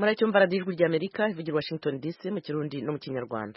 muracyumva radiyo ijwi ry'Amerika ivugira Washington DC mu Kirundi no mu Kinyarwanda.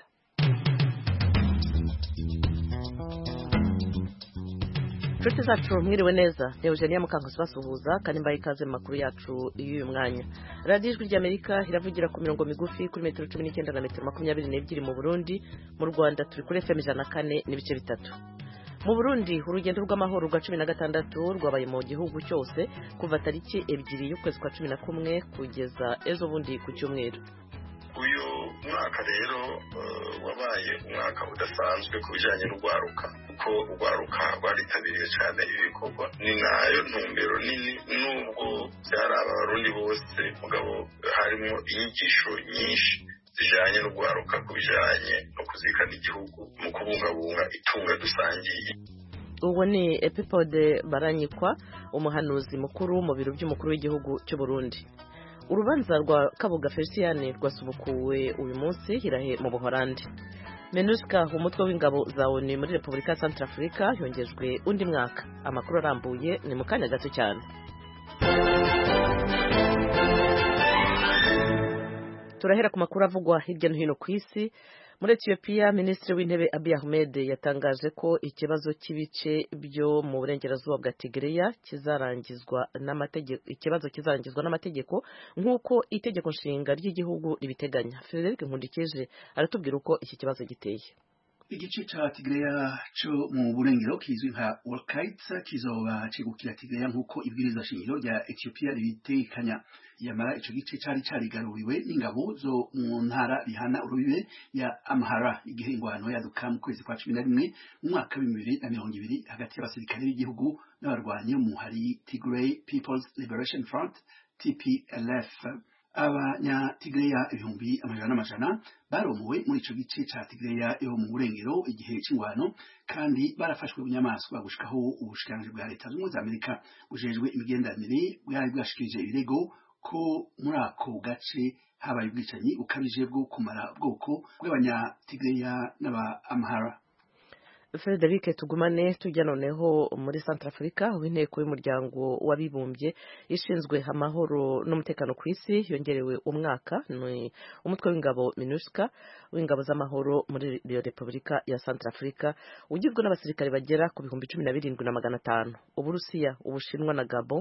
Nshuti zacu mwiriwe neza, Eugenia Mukankusi basuhuza kandi mbaye ikaze mu makuru yacu y'uyu mwanya. Radiyo ijwi ry'Amerika iravugira ku mirongo migufi kuri metero 19 na metero 22 mu Burundi, mu Rwanda turi kuri FM 104 n'ibice bitatu. Mu Burundi urugendo rw'amahoro rwa 16 rwabaye mu gihugu cyose kuva tariki 2 y'ukwezi kwa 11 kugeza ejo bundi ku cyumweru. Uyu mwaka rero wabaye umwaka udasanzwe ku bijyanye n'urwaruka, kuko urwaruka rwaritabiriye cyane ibikorwa. Ni nayo ntumbero nini nubwo byari abarundi bose, mugabo harimo inyigisho nyinshi zijanye n'urwaruka ku bijyanye no kuzirikana igihugu mu kubungabunga itunga dusangiye. Uwo ni Epipode Baranyikwa, umuhanuzi mukuru mu biro by'umukuru w'igihugu cy'u Burundi. Urubanza rwa Kabuga Feliciane rwasubukuwe uyu munsi hirahe mu Buholandi. MINUSCA umutwe w'ingabo za ONU muri Repubulika ya Centrafrica yongejwe undi mwaka. Amakuru arambuye ni mu kanya gato cyane. Turahera ku makuru avugwa hirya no hino ku isi. Muri Ethiopia, Minisitiri w'Intebe Abiy Ahmed yatangaje ko ikibazo cy'ibice byo mu burengerazuba bwa Tigray kizarangizwa n'amategeko nk'uko itegeko nshinga ry'igihugu ribiteganya. Frederic Nkundikije aratubwira uko iki kibazo giteye. Igice ca Tigray cyo mu burengero kizwi nka Walqaita kizoba cegukira Tigray nk'uko ibwirizwa shingiro rya Ethiopia ribitekanya. Yamara ico gice cari carigaruriwe n'ingabo zo mu ntara bihana urubibe ya Amhara igihe ingwano yaduka mu kwezi kwa 11 mu mwaka wa 2020 hagati y'abasirikare b'igihugu n'abarwanyi mu hari Tigray People's Liberation Front TPLF. Abanya Tigray ibihumbi amajana baromuwe muri ico gice ca Tigray yo mu burengero igihe c'ingwano, kandi barafashwe bunyamaswa gushikaho ubushikiranganji bwa leta z'ubumwe za Amerika bujejwe imigenderanire bwari bwashikirije ibirego ko muri ako gace habaye ubwicanyi bukabije bwo kumara bwoko bw'abanya Tigray n'aba Amhara. Frederic tugumane tujya noneho muri Centrafrica, w'inteko y'umuryango w'abibumbye ishinzwe amahoro n'umutekano ku isi yongerewe umwaka. Ni umutwe w'ingabo MINUSCA w'ingabo z'amahoro muri Repubulika ya Centrafrica ugizwe n'abasirikare bagera ku 17,500. Uburusiya, Ubushinwa na Gabon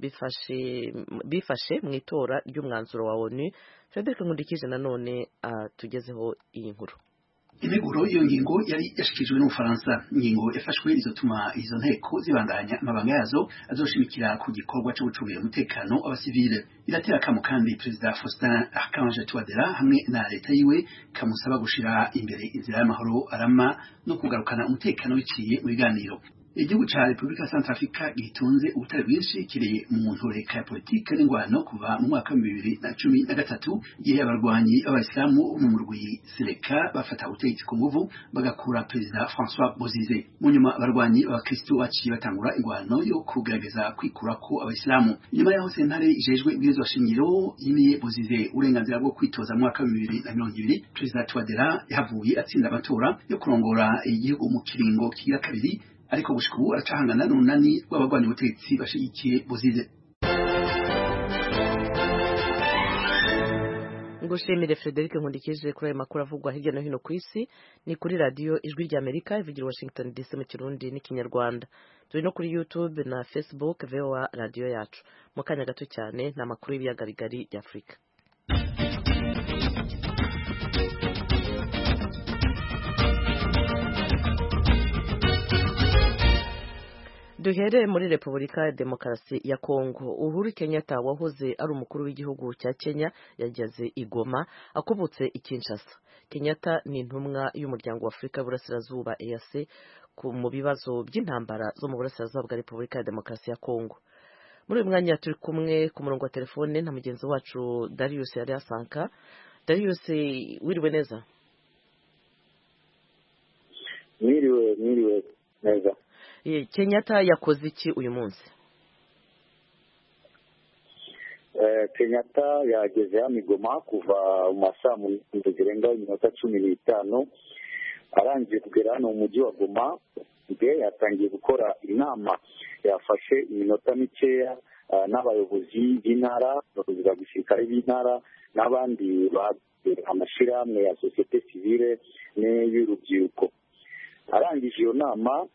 bifashe mu itora ry'umwanzuro wa ONU. Frederic Nkundikije nanone tugezeho iyi nkuru. Integuro iyo ngingo yari yashikijwe n'Ubufaransa. Ingingo yafashwe izotuma izo nteko zibandanya amabanga yazo azoshimikira ku gikorwa cyo gucungira umutekano w'abasivile. Iratera kamo kandi Perezida Faustin Archange Touadera hamwe na leta yiwe kamusaba gushira imbere inzira y'amahoro arama no kugarukana umutekano biciye mu biganiro. Igihugu ca Repubulika ya Centrafrica gitunze ubutare bwinshi kiri mu ntureka ya politike n'ingwano kuva mu mwaka wa 2013 igihe abarwanyi b'Abayisilamu mu murwi Seleka bafata ubutegetsi ku nguvu bagakura Perezida François Bozize. Mu nyuma abarwanyi b'Abakristo baciye batangura ingwano yo kugerageza kwikurako Abayisilamu. Nyuma yaho sentare ijejwe ibwirizwa shingiro yimiye Bozize uburenganzira bwo kwitoza mu mwaka wa 2020, Perezida Touadera yahavuye atsinda amatora yo kurongora igihugu mu kiringo kigira kabiri, ariko gushika ubu aracahangana n'urunani rw'abagwanyi ubutegetsi bashigikiye Bozize. Ngushimire Frederic Nkundikije kuri ayo makuru avugwa hirya no hino ku isi. Ni kuri radiyo ijwi ry'Amerika ivugira Washington DC mu Kirundi n'Ikinyarwanda. Turi no kuri YouTube na Facebook VOA radiyo yacu. Mu kanya gato cyane ni amakuru y'ibiyaga bigari by'Afrika. Duhere muri Repubulika ya Demokarasi ya Kongo. Uhuru Kenyatta wahoze ari umukuru w'igihugu cya Kenya yageze i Goma akubutse i Kinshasa. Kenyatta ni intumwa y'umuryango wa Afrika y'Uburasirazuba EAC mu bibazo by'intambara zo mu burasirazuba bwa Repubulika ya Demokarasi ya Kongo. Muri uyu mwanya turi kumwe ku murongo wa telefone na mugenzi wacu Darius Yariasanka. Darius, wiriwe neza? Mwiriwe neza. Kenyatta yakoze iki uyu munsi? Kenyatta yageze hano i Goma kuva mu masaha mu zirenga iminota 15 arangije kugera hano mu mujyi wa Goma. Yatangiye gukora inama yafashe iminota mikeya n'abayobozi b'intara, abayobozi ba gisirikare b'intara n'abandi amashyirahamwe ya sosiyete sivile n'iy'urubyiruko. arangije iyo nama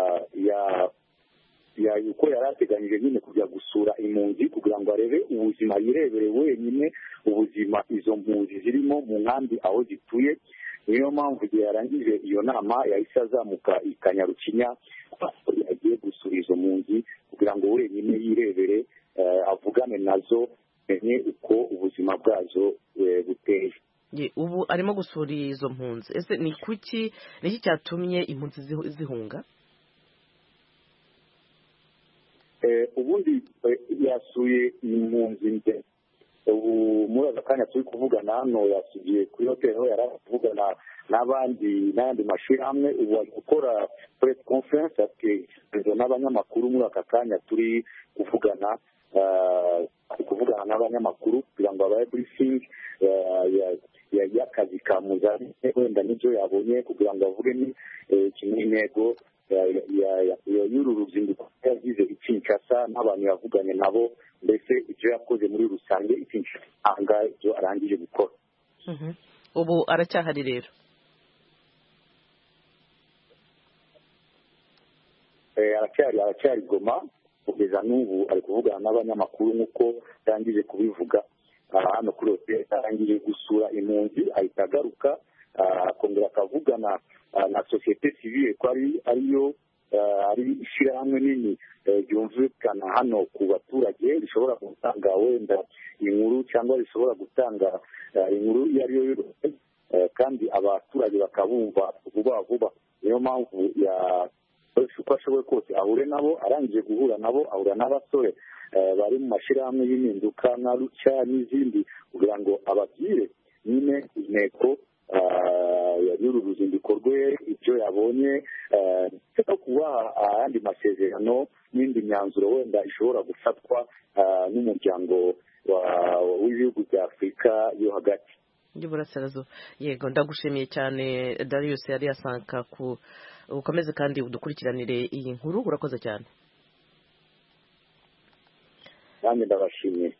uko yari ateganyije nyine kujya gusura impunzi kugira ngo arebe ubuzima, yirebere wenyine ubuzima izo mpunzi zirimo mu nkambi aho zituye. niyo mpamvu igihe yarangije iyo nama yahise azamuka i Kanyarukinya, yagiye gusura izo mpunzi kugira ngo wenyine yirebere, avugane nazo, menye uko ubuzima bwazo buteye. ubu arimo gusura izo mpunzi. ese ni kuki, niki cyatumye impunzi zihunga? ubundi yasuye impunzi ubu muri aka kanya turi kuvugana hano, yasubiye kuri hoteli aho yari kuvugana n'ayandi mashyirahamwe. ubu ari gukora press conference n'abanyamakuru. muri aka kanya turi kuvugana n'abanyamakuru kugira ngo abaye briefing y'akazi ka muzari, wenda n'ibyo yabonye kugira ngo avuge ni intego y'uru ruzinduko yagize i Kinshasa n'abantu yavuganye nabo, mbese ibyo yakoze muri rusange i Kinshasa ahangaha ibyo arangije gukora. ubu aracyahari rero? aracyari Goma kugeza n'ubu, ari kuvugana n'abanyamakuru nk'uko yarangije kubivuga hano kuri hoteli. arangije gusura impunzi ahita agaruka akongera akavugana na sosiyete sivile ko ari ishyirahamwe nini ryumvikana hano ku baturage, rishobora gutanga wenda inkuru cyangwa rishobora gutanga inkuru iyo ari yo yose, kandi abaturage bakabumva vuba vuba. niyo mpamvu uko ashoboye kose ahure nabo. arangije guhura nabo ahura n'abasore bari mu mashyirahamwe y'impinduka nka Ruca n'izindi, kugira ngo ababwire nyine intego y'uru ruzinduko rwe, ibyo yabonye, no kubaha ayandi masezerano n'indi myanzuro wenda ishobora gufatwa n'umuryango w'ibihugu bya Afurika yo hagati y'Uburasirazuba. yego, ndagushimiye cyane Darius yari yasanka ukomeze kandi udukurikiranire iyi nkuru. urakoze cyane. nanjye ndabashimiye.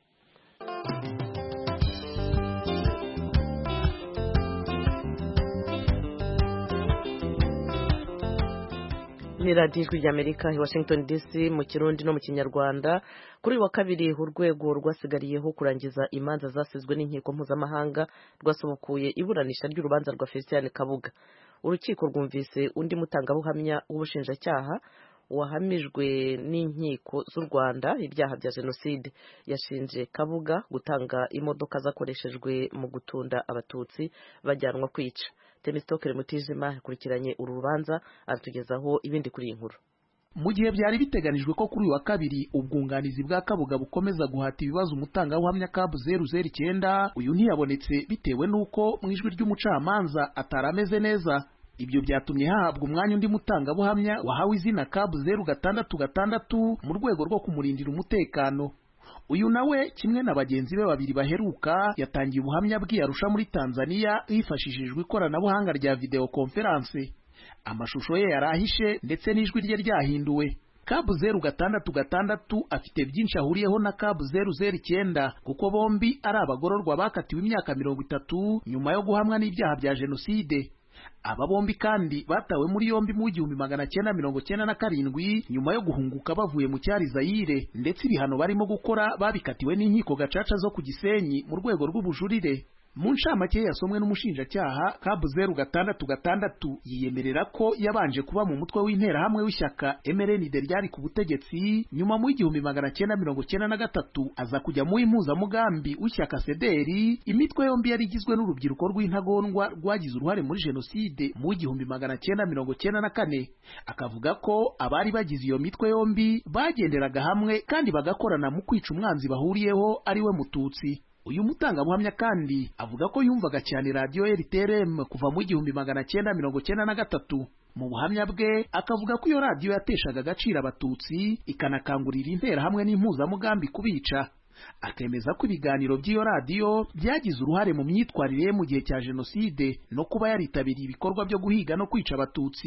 ni radiyo ijwi ry'Amerika i Washington DC mu Kirundi no mu Kinyarwanda. kuri uyu wa kabiri urwego rwasigariyeho kurangiza imanza zasizwe n'inkiko mpuzamahanga rwasubukuye iburanisha ry'urubanza rwa Felicien Kabuga. urukiko rwumvise undi mutangabuhamya w'ubushinjacyaha wahamijwe n'inkiko z'u Rwanda ibyaha bya jenoside. yashinje Kabuga gutanga imodoka zakoreshejwe mu gutunda abatutsi bajyanwa kwica. Temistokere Mutijima yakurikiranye uru rubanza aratugezaho ibindi kuri iyi nkuru. mu gihe byari biteganijwe ko kuri uyu wa kabiri ubwunganizi bwa Kabuga bukomeza guhata ibibazo umutangabuhamya Kabu 009, uyu ntiyabonetse bitewe n'uko mu ijwi ry'umucamanza atarameze neza. ibyo byatumye hahabwa umwanya undi mutangabuhamya wahawe izina Kabu 066 mu rwego rwo kumurindira umutekano. uyu nawe kimwe na bagenzi be babiri baheruka yatangiye ubuhamya bwe Arusha muri Tanzania hifashishijwe ikoranabuhanga rya video conference. amashusho ye yarahishe ndetse n'ijwi rye ryahinduwe. Kabu 066 afite byinshi ahuriyeho na Kabu 009 kuko bombi ari abagororwa bakatiwe imyaka 30 nyuma yo guhamwa n'ibyaha bya jenoside. aba bombi kandi batawe muri yombi mu 1997 nyuma yo guhunguka bavuye mu cyari Zaire, ndetse ibihano barimo gukora babikatiwe n'inkiko gacaca zo ku Gisenyi mu rwego rw'ubujurire. mu ncamake yasomwe n'umushinjacyaha, Kabu 066 yiyemerera ko yabanje kuba mu mutwe w'interahamwe w'ishyaka MRND ryari ku butegetsi, nyuma mu 1993 aza kujya mu impuzamugambi w'ishyaka Sederi. imitwe yombi yari igizwe n'urubyiruko rw'intagondwa rwagize uruhare muri jenoside mu 1994. akavuga ko abari bagize iyo mitwe yombi bagenderaga hamwe kandi bagakorana mu kwica umwanzi bahuriyeho ari we Mututsi. uyu mutangabuhamya kandi avuga ko yumvaga cyane radio RTRM kuva mu 1993. mu buhamya bwe akavuga ko iyo radio yateshaga agaciro abatutsi ikanakangurira interahamwe n'impuzamugambi kubica. akemeza ko ibiganiro by'iyo radio byagize uruhare mu myitwarire mu gihe cya jenoside no kuba yaritabiriye ibikorwa byo guhiga no kwica abatutsi.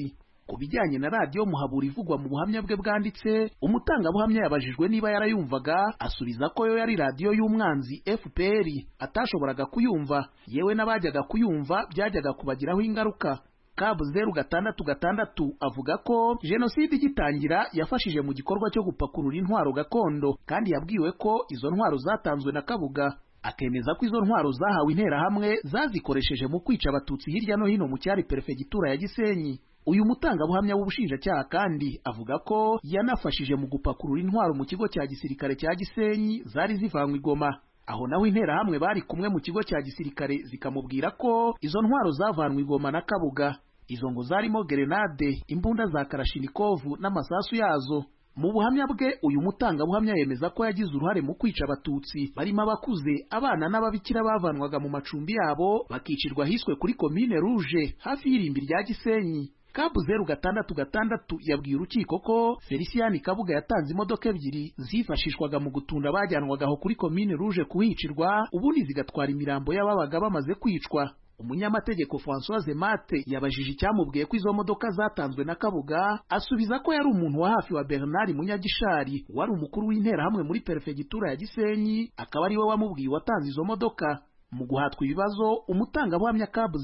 Ku bijyanye na radiyo Muhabura ivugwa mu buhamya bwe bwanditse, umutangabuhamya yabajijwe niba yarayumvaga, asubiza ko yo yari radiyo y'umwanzi FPR atashoboraga kuyumva, yewe n'abajyaga kuyumva byajyaga kubagiraho ingaruka. Kabu 066 avuga ko jenoside igitangira yafashije mu gikorwa cyo gupakurura intwaro gakondo, kandi yabwiwe ko izo ntwaro zatanzwe na Kabuga. Akemeza ko izo ntwaro zahawe interahamwe zazikoresheje mu kwica abatutsi hirya no hino mu cyari perefegitura ya Gisenyi. Uyu mutangabuhamya w'ubushinjacyaha kandi avuga ko yanafashije mu gupakurura intwaro mu kigo cya gisirikare cya Gisenyi zari zivanywe i Goma. Aho naho interahamwe bari kumwe mu kigo cya gisirikare zikamubwira ko izo ntwaro zavanwe i Goma na Kabuga. Izo ngo zarimo gerenade, imbunda za Kalashnikov n'amasasu yazo. Mu buhamya bwe uyu mutangabuhamya yemeza ko yagize uruhare mu kwica abatutsi barimo abakuze, abana n'ababikira bavanwaga mu macumbi yabo bakicirwa hiswe kuri Commune Rouge hafi y'irimbi rya Gisenyi. Kabu 066 yabwiye urukiko ko Felicien Kabuga yatanze imodoka ebyiri zifashishwaga mu gutunda abajyanwagaho kuri Commune Rouge kuhicirwa, ubundi zigatwara imirambo y'ababaga bamaze kwicwa. Umunyamategeko Françoise Mate yabajije icyamubwiye ko izo modoka zatanzwe na Kabuga, asubiza ko yari umuntu wa hafi wa Bernard Munyagishari wari umukuru w'interahamwe muri perefegitura ya Gisenyi, akaba ari we wamubwiye watanze izo modoka. Mu guhatwa ibibazo, umutangabuhamya Kabu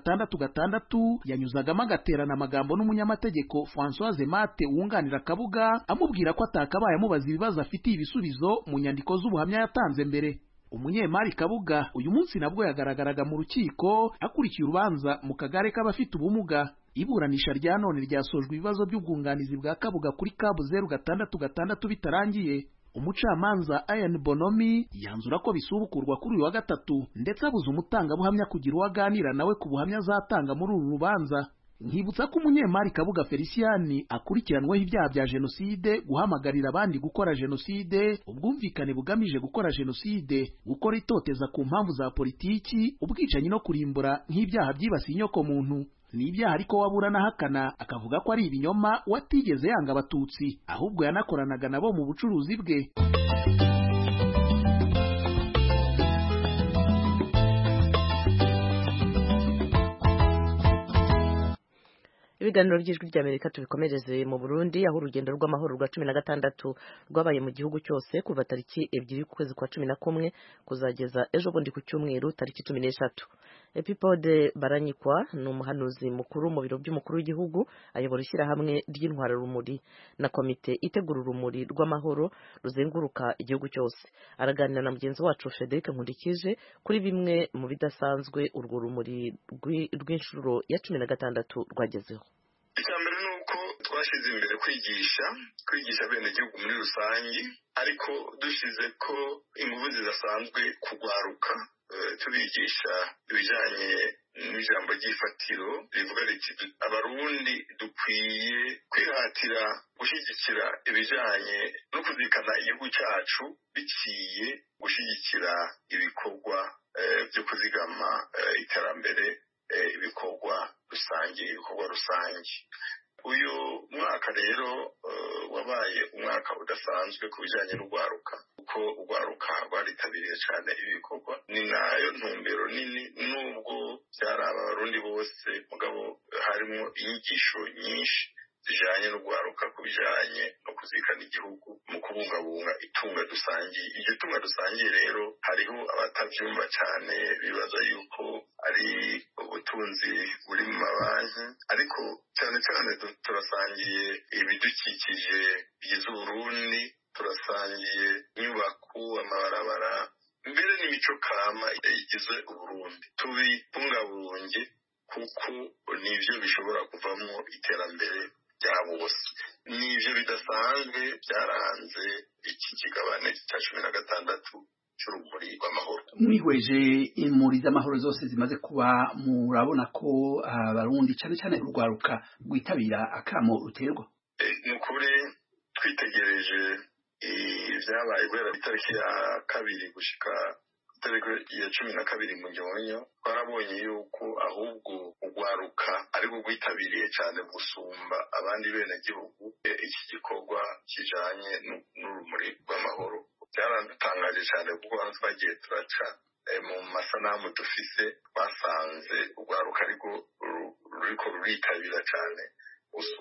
066 yanyuzagamo agaterana amagambo n'umunyamategeko Françoise Mate wunganira Kabuga, amubwira ko atakabaye amubaza ibibazo afitiye ibisubizo mu nyandiko z'ubuhamya yatanze mbere. Umunyemari Kabuga uyu munsi nabwo yagaragaraga mu rukiko akurikiye urubanza mu kagare k'abafite ubumuga. Iburanisha rya none ryasojwe ibibazo by'ubwunganizi bwa Kabuga kuri Kabu 066 bitarangiye. Umucamanza Ian Bonomi yanzura ko bisubukurwa kuri uyu wa gatatu, ndetse abuza umutangabuhamya kugira uwaganira nawe ku buhamya azatanga muri uru rubanza. Nkibutsa ko umunyemari Kabuga Felicien akurikiranweho ibyaha bya jenoside, guhamagarira abandi gukora jenoside, ubwumvikane bugamije gukora jenoside, gukora itoteza ku mpamvu za politiki, ubwicanyi no kurimbura nk'ibyaha byibasiye inyoko muntu. Ni ibyaha ariko waburana ahakana akavuga ko ari ibinyoma, watigeze yanga abatutsi, ahubwo yanakoranaga nabo mu bucuruzi bwe. Ibiganiro by'ijwi ry'Amerika tubikomereze mu Burundi, aho urugendo rw'amahoro rwa 16 rwabaye mu gihugu cyose kuva tariki 2 kwezi kwa 11 kuzageza ejo bundi ku cyumweru tariki 13. Epipode Baranyikwa ni umuhanuzi mukuru mu biro by'umukuru w'igihugu, ayobora ishyirahamwe ry'intwara rumuri na komite itegura urumuri rw'amahoro ruzenguruka igihugu cyose. Araganira na mugenzi wacu Frederic Nkundikije kuri bimwe mu bidasanzwe urwo rumuri rw'inshuro ya 16 rwagezeho. Icyambere ni uko twashyize imbere kwigisha bene gihugu muri rusange, ariko dushize ko ingufu zidasanzwe kugwaruka, tubigisha ibijyanye n'ijambo ry'ifatiro rivuga riti abarundi dukwiye kwihatira gushyigikira ibijyanye no kuzirikana igihugu cyacu biciye gushyigikira ibikorwa byo kuzigama iterambere, ibikorwa rusange. Uyu mwaka rero wabaye umwaka udasanzwe ku bijyanye n'urwaruka, kuko urwaruka rwaritabiriye cyane ibi bikorwa. Ni nayo ntumbero nini, nubwo byaraba abarundi bose, mugabo harimo inyigisho nyinshi zijyanye n'urwaruka ku bijyanye no kuzirikana igihugu mu kubungabunga itunga dusangiye. Iryo tunga dusangiye rero hariho abatabyumva cyane, bibaza yuko ari ubutunzi buri mu mabanki, ariko cyane cyane turasangiye ibidukikije bigize Uburundi, turasangiye inyubako, amabarabara, mbere n'imico kama igize Uburundi. Tubibungabunge kuko nivyo bishobora kuvamo iterambere rya bose. Nivyo bidasanzwe byaranze iki kigabane cya 16 cy'urumuri rw'amahoro. Mwihweje imuri z'amahoro zose zimaze kuba, murabona ko abarundi cyane cyane urwaruka rwitabira akamo ruterwa? Ni ukuri twitegereje ibyabaye guhera itariki ya 2 gushika itariki ya 12 mu Nyonyo, twarabonye yuko ahubwo urwaruka ari rwo rwitabiriye cyane gusumba abandi bene gihugu iki gikorwa kijanye n'urumuri rw'amahoro. Byarandutangaje cyane kuko twagiye turaca mu masanamu dufise, basanze urwaruka ariko ruritabira cyane gusumba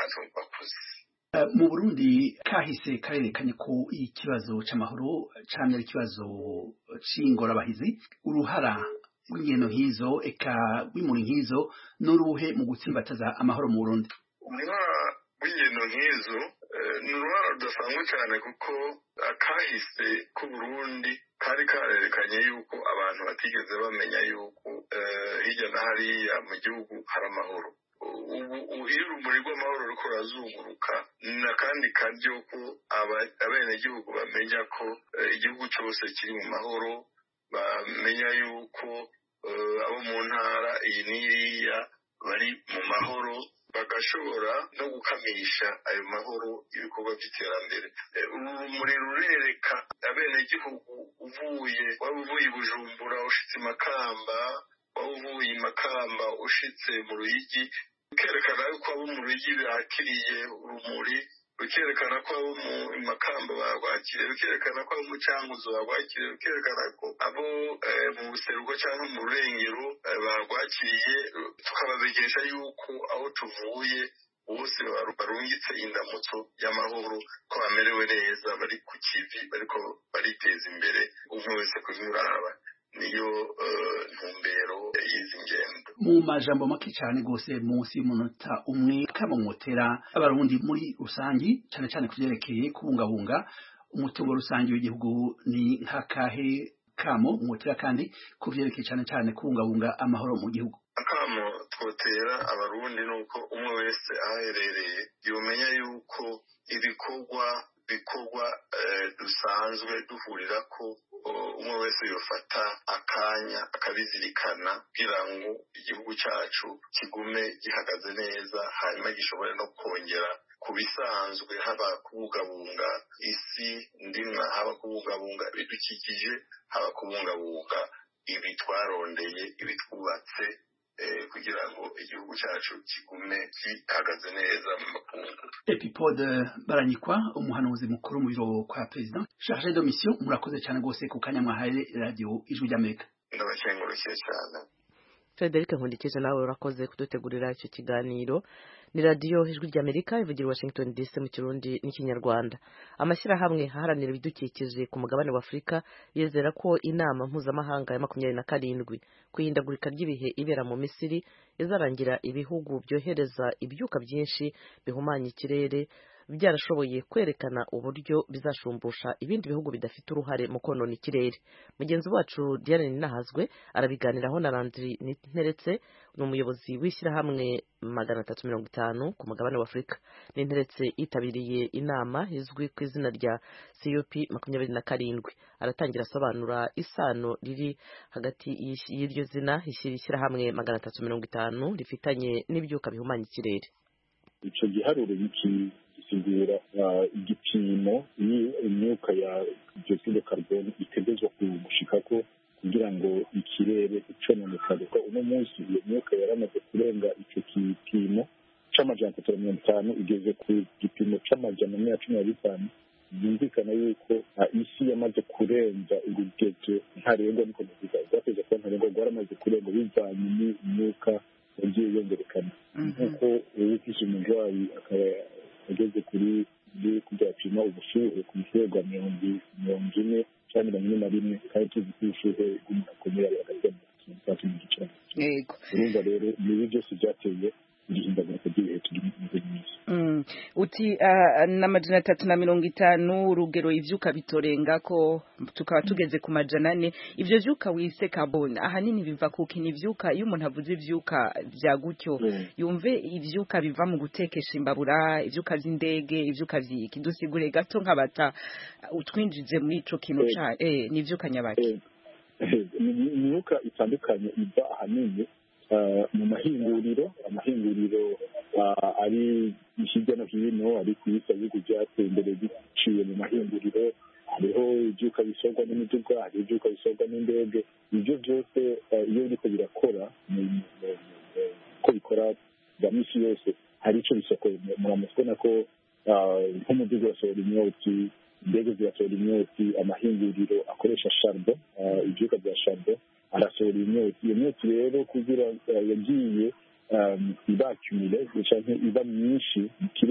abantu bakuze. Mu Burundi kahise karerekanye ko ikibazo c'amahoro camye ari ikibazo c'ingorabahizi. Uruhara rw'ingendo nk'izo eka rw'imuri nk'izo n'uruhe mu gutsimbataza amahoro mu Burundi? Uruhara rw'ingendo nk'izo ni uruhara rudasanzwe cyane kuko akahise k'u Burundi kari karerekanye yuko abantu batigeze bamenya yuko hirya na hariya mu gihugu hari amahoro. Ubu iyo urumuri rw'amahoro ruko rurazunguruka ni akandi karyo ko abenegihugu bamenya ko igihugu cyose kiri mu mahoro, bamenya yuko abo mu ntara iyi n'iriya bari mu mahoro, bagashobora no gukamisha ayo mahoro ibikorwa by'iterambere. Urumuri rurereka abenegihugu waba uvuye i Bujumbura ushitse i Makamba, waba uvuye i Makamba ushitse mu Ruyigi, rukerekana yuko abo mu Ruyigi bakiriye urumuri, rukerekana ko abo mu Makamba barwakiriye, rukerekana ko abo mu Cankuzo barwakiriye, rukerekana ko abo mu buseruko cyangwa mu Rurengero barwakiriye, tukababegesha yuko aho tuvuye bose barungitse indamutso y'amahoro, ko bamerewe neza, bari ku kivi, bariko bariteza imbere, umwe wese kuzuraba. Niyo ntumbero y'izi ngendo. Mu majambo make cyane gose munsi y'umunota umwe kamomotera abarundi muri rusangi cyane cyane kuvyerekeye kubungabunga umutungo rusangi w'igihugu ni nkakahe kamo motera kandi kuvyerekeye cyane cyane kubungabunga amahoro mu gihugu? Akamo twotera abarundi nuko umwe wese aherereye yomenya yuko ibikorwa dusanzwe duhurira ko umwe wese yofata akanya akabizirikana kugira ngo igihugu cyacu kigume gihagaze neza, hanyuma gishobore no kongera ku bisanzwe, haba kubungabunga isi ndimwa, haba kubungabunga ibidukikije, haba kubungabunga ibi twarondeye, ibi twubatse, kugira ngo igihugu cyacu kigume gihagaze neza mu makungu. Epipode Baranyikwa, umuhanuzi mukuru mu biro kwa President chargé de mission, murakoze cyane gose ku kanya mwahaye radio Ijwi ry'Amerika. Ndabakengurukiye cyane. Frederic Nkundikije, nawe urakoze kudutegurira icyo kiganiro. Ni radio Ijwi ry'Amerika ivugira Washington DC mu Kirundi n'Ikinyarwanda. Amashyirahamwe aharanira ibidukikije ku mugabane wa Afurika yizera ko inama mpuzamahanga ya 27 kwihindagurika ry'ibihe ibera mu Misiri izarangira ibihugu byohereza ibyuka byinshi bihumanya ikirere byarashoboye kwerekana uburyo bizashumbusha ibindi bihugu bidafite uruhare mu konona ikirere. Mugenzi wacu Diane Ninahazwe arabiganiraho na Landry Ninteretse, ni umuyobozi w'ishyirahamwe 350 ku mugabane wa Afurika. Ninteretse yitabiriye inama izwi ku izina rya COP 27. Aratangira asobanura isano riri hagati y'iryo zina ishyirahamwe 350 rifitanye n'ibyuka bihumanya ikirere. Ico giharuro gisigura igipimo imyuka ya dioxide de carbone itegezwa gushikako kugira ngo ikirere icononekare. Ko uno munsi iyo myuka yaramaze kurenga ico gipimo c'amajana 350 igeze ku gipimo c'amajana 115. Byumvikana yuko isi yamaze kurenza urugezo ntarengwa, niko bivuga rwateze ko ntarengwa rwaramaze kurenga bivanye n'imyuka yagiye yongerekana. Nk'uko ufise umurwayi akaba ageze kuri kujyapima ubushuhe ku mushuhe bwa 40 cyangwa 41, kandi tuzi ko ubushuhe bw'umuntu akomeye hagati ya 30 n'igiciro. Yego, urumva rero ibi byose byateye ihindagurika ry'ibihe turi muri minsi. Uti na 350 urugero ivyuka bitorenga ko tukaba tugeze ku 400. Ivyo vyuka wise carbone ahanini biva kuki? Ni ivyuka iyo umuntu avuze ivyuka vya gutyo yumve ivyuka biva mu gutekesha imbabura, ivyuka vy'indege, ivyuka vyiki. Dusigure gato nkabata utwinjize muri ico kintu ca ni ivyuka nyabaki. Imyuka itandukanye iva ahanini mu amahinguriro ari hirya no hino, ari ku isi ibihugu byateye imbere biciye mu mahinguriro. Hariho ibyuka bisorwa n'imiduga, hari ibyuka bisorwa n'indege. Ibyo byose iyo biriko birakora ko bikora bya misi yose hari ico bisokoye. Muramutse ko nk'umuduga wasohora imyotsi, indege zirasohora imyotsi, amahinguriro akoresha charbon, ibyuka bya charbon arasohora imyotsi. Iyo myotsi rero kugira yagiye iba accumule cyangwa iba myinshi mu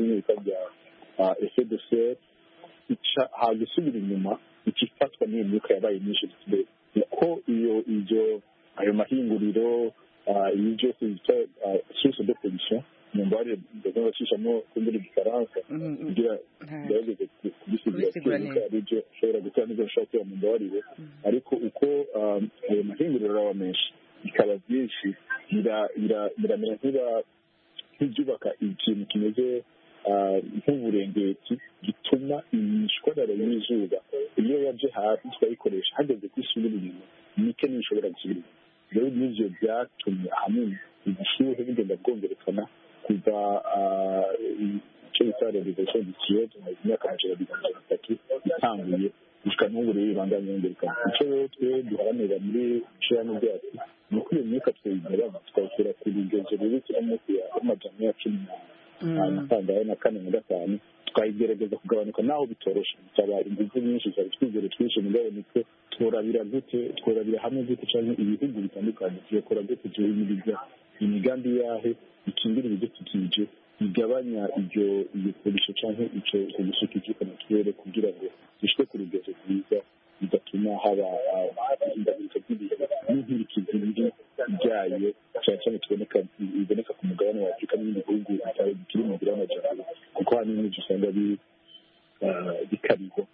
n'imyuka bya effet de serre hagusubira inyuma ikifatwa n'iyo myuka yabaye myinshi uko ayo mahinguriro ibi byose bita source de pollution mu mbare ndetse bacishamo kumbura igifaransa kugira gerageze kubisigura aribyo ashobora gutanga n'ibyo ashobora kuba mu mbabarire ariko uko ayo mahinguriro araba menshi bikaba byinshi biramera nk'ibyubaka ikintu kimeze nk'uburengeti gituma imishwarara y'izuba iyo yaje hasi tukayikoresha hageze ku isubira inyuma mike ntishobora gusubira inyuma rero n'ibyo byatumye ahanini ubushyuhe bugenda bwongerekana kuva icyo bita revolution du siècle mu myaka amajana abiri na mirongo itatu itanguye gushika n'ubu rero ibandanya yongerekana icyo rero twe duharanira muri ishirahamwe ryacu ni uko iyo myuka twayigabanya tukayishyira ku rugezo ruri kuri munsi y'amajana ya cumi n'atandatu na kane na gatanu twayigerageza kugabanuka naho bitoroshe bitaba ingufu nyinshi cyane twizere twinshi mugabo nitwe tworabira hamwe gute cyangwa ibihugu bitandukanye tuyakora gute tuyimiriza imigambi yahe ikingira ibidukikije igabanya iyo pollution cyangwa icyo gusukika mu kirere kugira ngo dushike ku rugezo rwiza bigatuma haba indahiro z'ibihe n'inkurikizi biri byayo cyane cyane biboneka ku mugabane wa Afurika n'ibindi bihugu bikiri mu nzira y'amajyambere kuko ahanini usanga bikariho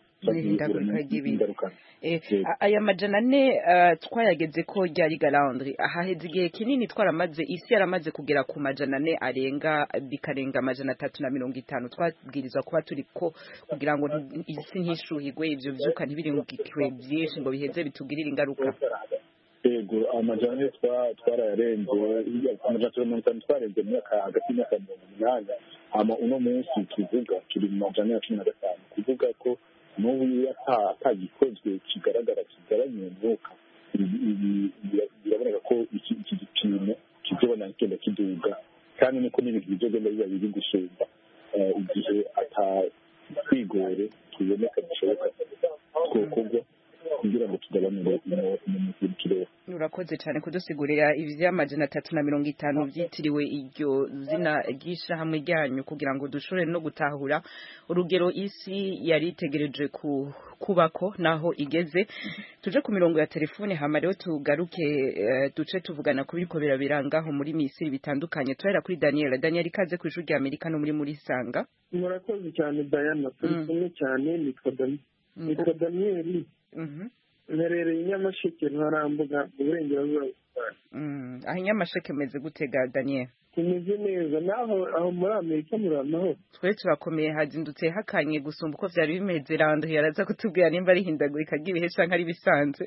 aya majana ane twayageze ko ryari galandri ahaheze igihe kinini twaramaze isi yaramaze kugera ku majana ane bikarenga amajana 350 twabwirizwa kuba turi ko kugira ngo isi ntishuhigwe ivyo vyuka ntibirungikwe byinshi ngo biheze bitugirira ingaruka yego amajana ane twarayarenze amajana 50 twarenze mu myaka hagati y'imyaka 80 ama uno munsi tuvuga turi mu majana ya 15 kuvuga ko n'ubu iyo atagikozwe kigaragara kigabanya umwuka biraboneka ko iki gipimo kizobona kigenda kiduga kandi niko n'ibintu bizogenda biba biri gusumba igihe atatwigore tuboneka bishoboka twokorwa kugira ngo tugabanure mu kirere. Urakoze cyane kudusigurira ivy'amajana 350 byitiriwe iryo zina ry'ishamwe ryanyu kugira ngo dushobore no gutahura urugero isi yari itegereje kubako naho igeze. Tuje ku mirongo ya telefone hama rero tugaruke duce tuvugana ku biriko birabirangaho muri Misiri bitandukanye. Tuhera kuri Daniel ikaze ku ijuru rya Amerika no muri Sanga. Murakoze cyane Diana, turi cyane nitwa Daniel. Nerereye Nyamasheke Ntarambuga uburengerazuba aho Nyamasheke meze gutega Daniel tumeze neza naho aho muri Amerika muranaho twe turakomeye hazindutse hakanye gusumba uko vyari bimeze rando yaraza kutubwira nimba ari hindagurika ry'ibihe canke ari bisanzwe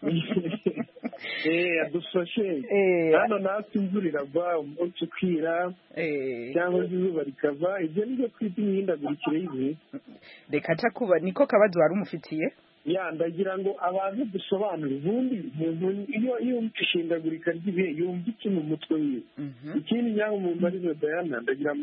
adufashe hano natwe imvura iragwa umunsi ukira cyangwa izuba rikava ibyo nibyo twita imihindagurikire y'ibihe reka ca kuba niko kabazo wari umufitiye ndagira ngo abantu dusobanure ubundi iyo yumva ishindagurika ry'ibihe yumva iki mu mutwe wiwe ikindi nyanga mu mbarizo Diana ndagira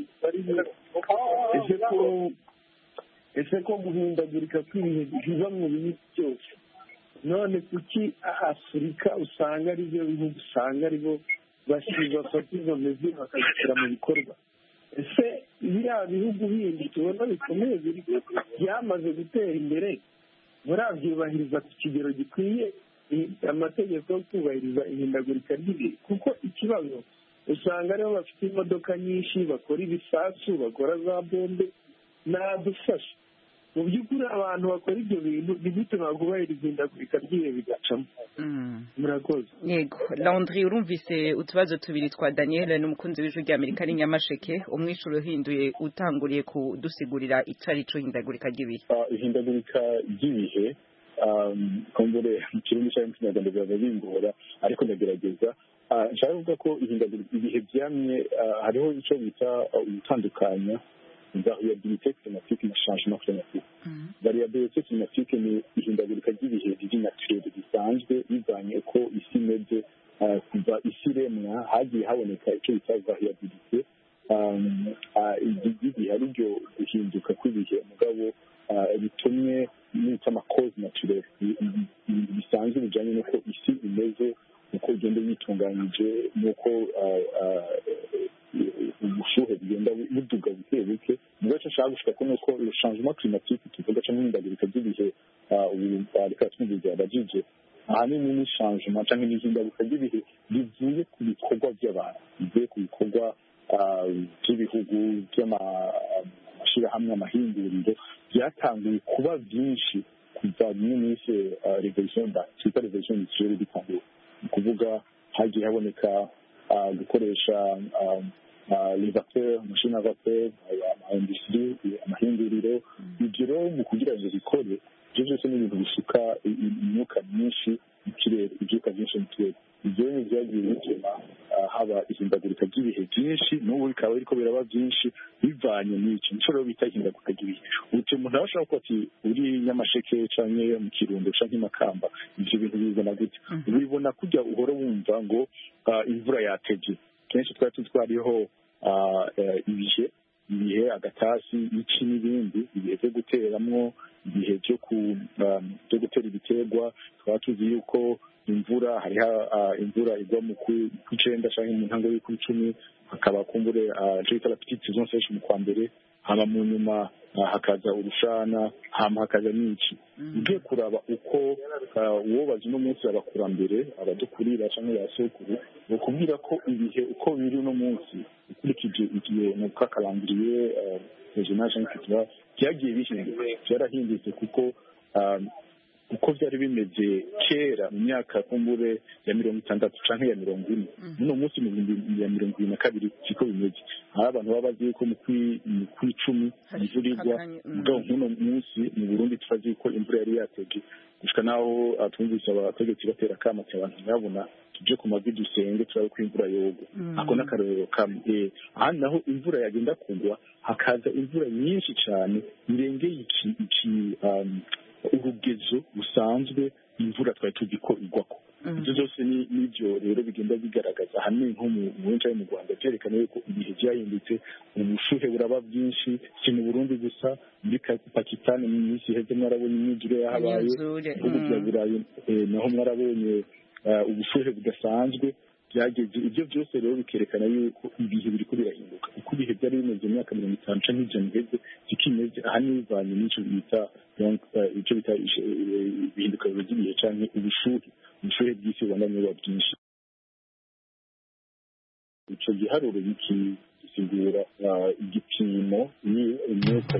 ese ko guhindagurika kw'ibihe biva mu bihugu byose none kuki Afurika usanga ari byo bihugu usanga aribo bafata izo mezi bakazishyira mu bikorwa ese biriya bihugu bindi tubona bikomeye byamaze gutera imbere murabyubahiriza ku kigero gikwiye amategeko yo kubahiriza ihindagurika ry'ibihe kuko ikibazo usanga aribo bafite imodoka nyinshi bakora ibisasu bakora za bombe nadufasha mu by'ukuri abantu bakora ibyo bintu ntibituma kubahiriza ihindagurika ry'ibihe bigacamo murakoze yego Landry urumvise utubazo tubiri twa Daniel n'umukunzi w'ijuru rya Amerika ni Nyamasheke umwishuro uhinduye utanguriye kudusigurira icari cyo ihindagurika ry'ibihe ihindagurika ry'ibihe kumbure mu kirundi cyangwa mu kinyarwanda biba bimbora ariko ndagerageza nshaka kuvuga ko ihindagurika ibihe byamye hariho icyo bita gutandukanya variabilité climatique na changement climatique. Variabilité climatique ni ihindagurika ry'ibihe riri naturel risanzwe bivanye uko isi imeze kuva isi iremwa hagiye haboneka icyo bita variabilité igihe ari ryo guhinduka kw'ibihe mugabo bitumye n'icyo amakozi naturel bisanzwe bijyanye n'uko isi imeze uko igenda yitunganyije n'uko ubushuhe bugenda buduga buke buke niba dushaka gushika nuko le changement climatique tuvuga cyangwa ihindagurika ry'ibihe ubu reka twumvise abajije ahanini ni changement cyangwa ihindagurika ry'ibihe bivuye ku bikorwa by'abantu bivuye ku bikorwa by'ibihugu by'amashyirahamwe amahinguriro byatanguye kuba byinshi kuva mu minsi revolution twita revolution industrielle bitanguye ni kuvuga hagiye haboneka gukoresha les vapeurs machine à vapeur industrie amahinguriro ibyo rero mu kugira ngo bikore ibyo byose ni ibintu bisuka imyuka myinshi mu kirere ibyuka byinshi mu kirere ibyo ni byagiye bituma haba ihindagurika ry'ibihe byinshi n'ubu bikaba biriko biraba byinshi bivanye n'icyo nico rero bita ihindagurika ry'ibihe uti umuntu arashobora kuba ati uri Nyamasheke canke mu Kirundo canke Makamba ivyo bintu bizana gute ubibona kujya uhora wumva ngo imvura yatevye kenshi twari twariho ibihe agatasi iki n'ibindi ibihe byo guteramwo ibihe byo gutera ibiterwa twaba tuzi yuko imvura hariho imvura igwa mu kw'icenda canke mu ntango y'ukw'icumi hakaba kumbure je bita la petite saison sèche mu kwa mbere hama mu nyuma hakaza urushana hama hakaza n'iki ugiye kuraba uko wobaza uno munsi abakurambere abadukurira canke basokuru bakubwira ko ibihe uko biri uno munsi ukurikije igihe mu kakalendriye regional canke culturel byagiye bihinduka byarahindutse kuko uko byari bimeze kera mu myaka kumbure ya 60 canke ya 40 uno munsi mu 2022 siko bimeze hari abantu baba bazi ko mu kw'icumi imvura igwa ubwo uno munsi mu Burundi tufazi ko imvura yari yateje gushika naho twumvise abategetsi batera kama cy'abantu babona tuje ku mavi dusenge turabe ko imvura yogo ako nakarero kamwe ahandi naho imvura yagenda kugwa hakaza imvura nyinshi cyane irengeye iki urugezo busanzwe imvura twari tuzi ko igwako ibyo byose n'ibyo rero bigenda bigaragaza ahanini nko mu benshi mu Rwanda byerekana yuko ibihe byahindutse ubushuhe buraba bwinshi si mu Burundi gusa muri Pakistan mu minsi iheze mwarabonye imyuzure yahabaye ubu bya Burayi naho mwarabonye ubushuhe budasanzwe byageze ibyo byose rero bikerekana yuko ibihe biri ko birahinduka uko ibihe byari bimeze mu myaka 50 canke ijana iheze zikimeze ahanini bivanye n'icyo bita icyo bita ibihinduka by'ibihe canke ubushuhe bw'isi bubandanye buba bwinshi icyo giharuro gisigura igipimo ni imyuka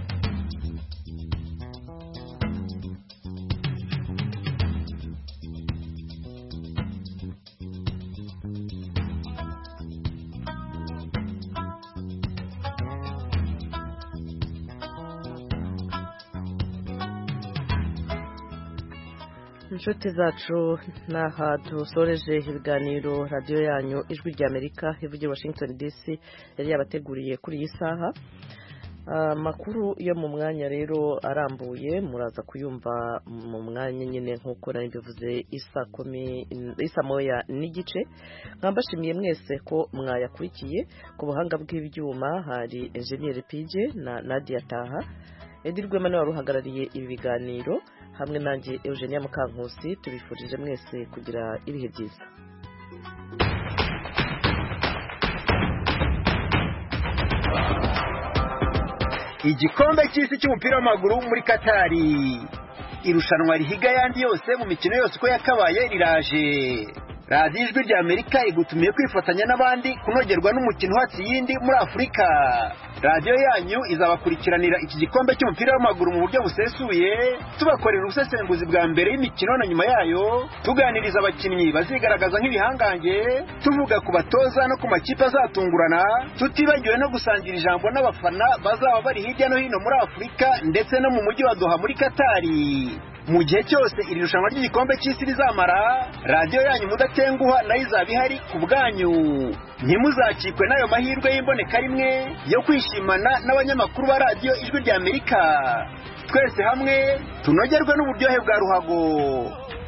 inshuti zacu n'aha dusoreje ibiganiro radiyo yanyu ijwi ry'Amerika ivugira Washington DC yari yabateguriye kuri iyi saha amakuru yo mu mwanya rero arambuye muraza kuyumva mu mwanya nyine nk'uko nari mbivuze isa moya n'igice nkambashimiye mwese ko mwayakurikiye ku buhanga bw'ibyuma hari Engineer Pije na Nadia Taha Edirwema nawe ruhagarariye ibi biganiro hamwe nanjye Eugenia Mukankusi tubifurije mwese kugira ibihe byiza. Igikombe cy'isi cy'umupira w'amaguru muri Katari irushanwa rihiga yandi yose mu mikino yose uko yakabaye riraje. Radio Ijwi ry'Amerika igutumiye kwifatanya n'abandi kunogerwa n'umukino hatsi yindi muri Afurika. Radio yanyu izabakurikiranira iki gikombe cy'umupira w'amaguru mu buryo busesuye, tubakorera ubusesenguzi bwa mbere y'imikino na nyuma yayo, tuganiriza abakinnyi bazigaragaza nk'ibihangange, tuvuga ku batoza no ku makipe azatungurana, tutibagiwe no gusangira ijambo n'abafana bazaba bari hirya no hino muri Afurika ndetse no mu mujyi wa Doha muri Katari. Mu gihe cyose iri rushanwa ry'igikombe cy'isi rizamara, radio yanyu mudatenguha nayo izaba ihari ku bwanyu. Ntimuzakikwe n'ayo mahirwe y'imboneka rimwe yo kwishimana n'abanyamakuru ba radio Ijwi ry'Amerika. Twese hamwe tunogerwe n'uburyohe bwa ruhago.